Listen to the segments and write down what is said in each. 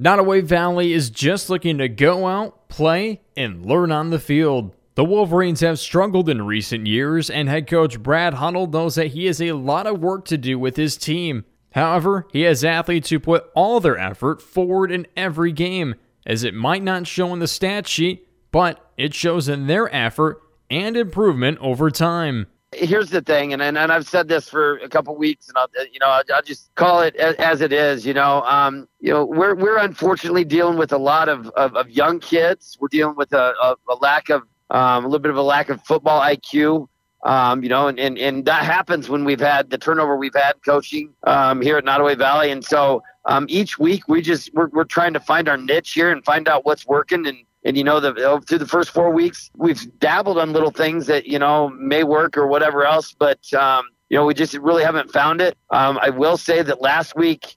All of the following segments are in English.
Nottoway Valley is just looking to go out, play, and learn on the field. The Wolverines have struggled in recent years, and head coach Brad Hunnell knows that he has a lot of work to do with his team. However, he has athletes who put all their effort forward in every game, as it might not show in the stat sheet, but it shows in their effort and improvement over time. Here's the thing, and I've said this for a couple weeks, and I'll just call it as it is. We're unfortunately dealing with a lot of young kids. We're dealing with a lack of a little bit of a lack of football IQ. And that happens when we've had the turnover we've had coaching here at Nottoway Valley. And so each week we're trying to find our niche here and find out what's working. And through the first 4 weeks, we've dabbled on little things that, may work or whatever else. But, we just really haven't found it. I will say that last week,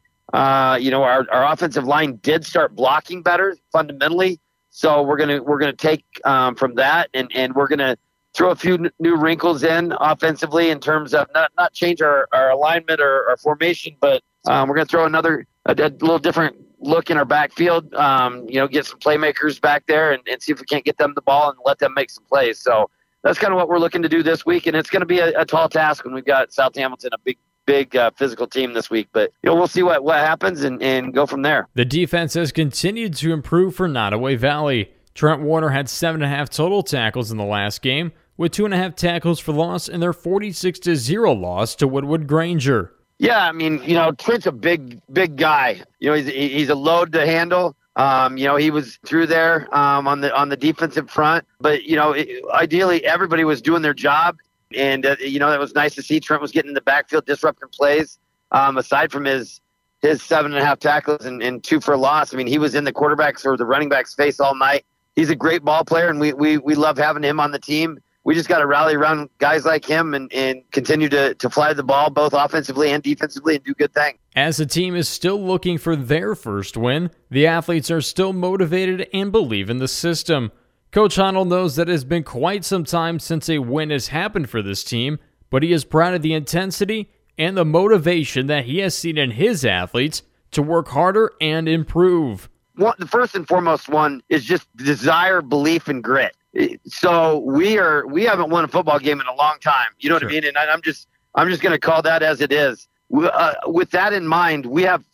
our offensive line did start blocking better fundamentally. So we're gonna take from that and we're gonna throw a few new wrinkles in offensively in terms of not change our alignment or our formation, but we're going to throw a little different look in our backfield, get some playmakers back there and see if we can't get them the ball and let them make some plays. So that's kind of what we're looking to do this week, and it's going to be a tall task when we've got South Hamilton, a big physical team this week. But we'll see what happens and go from there. The defense has continued to improve for Nottoway Valley. Trent Warner had 7.5 total tackles in the last game, with 2.5 tackles for loss in their 46-0 loss to Woodwood Granger. Yeah, Trent's a big guy. He's a load to handle. He was through there on the defensive front, but ideally everybody was doing their job, and it was nice to see Trent was getting in the backfield, disrupting plays. Aside from his 7.5 tackles and 2 for a loss, he was in the quarterback's or the running back's face all night. He's a great ball player, and we love having him on the team. We just got to rally around guys like him and continue to fly the ball both offensively and defensively and do good things. As the team is still looking for their first win, the athletes are still motivated and believe in the system. Coach Hunnell knows that it has been quite some time since a win has happened for this team, but he is proud of the intensity and the motivation that he has seen in his athletes to work harder and improve. The first and foremost one is just desire, belief, and grit. So we haven't won a football game in a long time. You know what I mean? And I'm just going to call that as it is. With that in mind, we have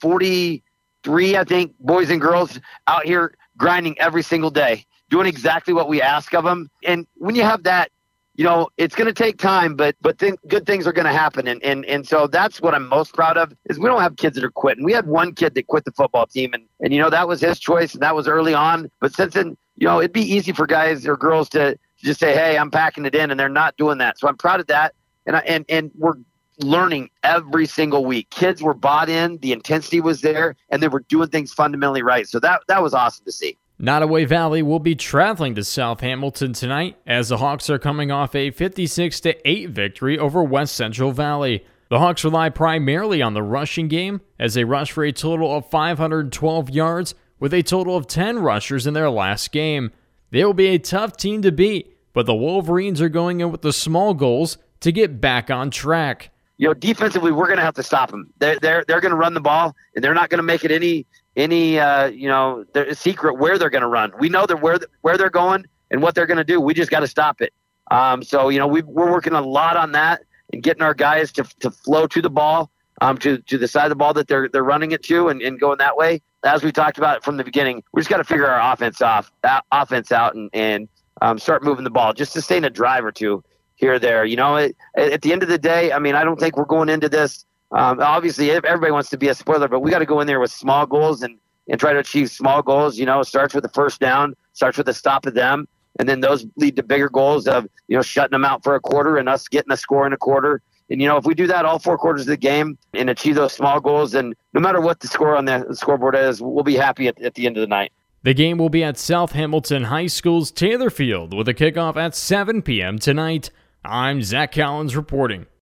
43, I think, boys and girls out here grinding every single day, doing exactly what we ask of them. And when you have that, it's going to take time, but good things are going to happen. And so that's what I'm most proud of is we don't have kids that are quitting. We had one kid that quit the football team, and that was his choice, and that was early on. But since then, it'd be easy for guys or girls to just say, hey, I'm packing it in, and they're not doing that. So I'm proud of that. And we're learning every single week. Kids were bought in, the intensity was there, and they were doing things fundamentally right. So that was awesome to see. Nottoway Valley will be traveling to South Hamilton tonight as the Hawks are coming off a 56-8 victory over West Central Valley. The Hawks rely primarily on the rushing game as they rush for a total of 512 yards with a total of 10 rushers in their last game. They will be a tough team to beat, but the Wolverines are going in with the small goals to get back on track. Defensively, we're going to have to stop them. They're going to run the ball, and they're not going to make it any their secret where they're going to run. We know that where they're going and what they're going to do. We just got to stop it. We're working a lot on that and getting our guys to flow to the ball, to the side of the ball that they're running it to and going that way. As we talked about from the beginning, we just got to figure our offense out and start moving the ball, just sustain a drive or two here or there. At the end of the day, I don't think we're going into this. Obviously, everybody wants to be a spoiler, but we got to go in there with small goals and try to achieve small goals. It starts with the first down, starts with the stop of them, and then those lead to bigger goals of shutting them out for a quarter and us getting a score in a quarter. And if we do that all 4 quarters of the game and achieve those small goals, then no matter what the score on the scoreboard is, we'll be happy at the end of the night. The game will be at South Hamilton High School's Taylor Field with a kickoff at 7 p.m. tonight. I'm Zach Collins reporting.